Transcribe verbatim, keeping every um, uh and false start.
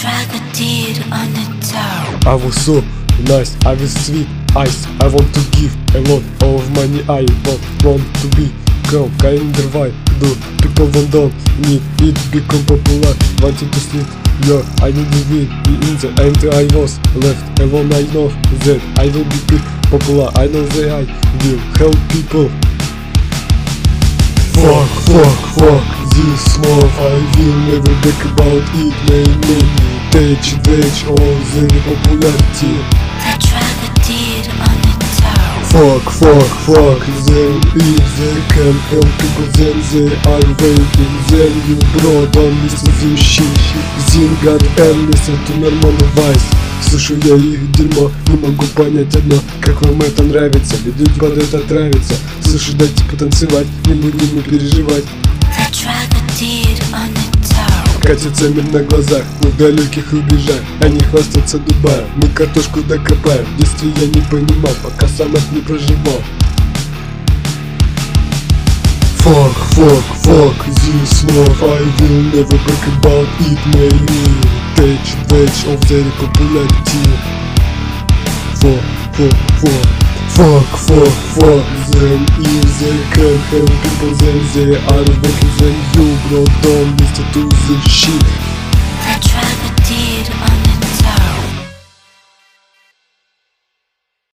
tragedy on the top. I was so nice, I was sweet eyes. I want to give a lot of money. I want, want to be calm, kinder. Why do people don't, don't need it become popular? Wanting to sleep, yeah, I need to be in the end. I was left alone. I know that I will be popular. I know that I will help people. Fuck, fuck, fuck this love, I will never back about it. Make me touch, touch all the popularity. The tragedy on the top. Fuck, fuck, fuck them. If they can help people, then they are waiting. Then you bro, don't listen to shit. Then God and listen to normal voice. Слышу я их дерьмо, не могу понять одно: как вам это нравится, люди под это травятся. Слышу, дайте потанцевать, не будем мы переживать. The tragedy on the top. Катится мир на глазах, мы в далеких рубежах. Они хвастаются Дубаем, мы картошку докопаем. В детстве я не понимал, пока сам их не проживал. Fuck, fuck, fuck this love, I will never break about it. Make me touch, touch of their popularity. Fuck, fuck, fuck, fuck, fuck, fuck them. If they can help people, then they are working. Then you bro, don't listen to the shit.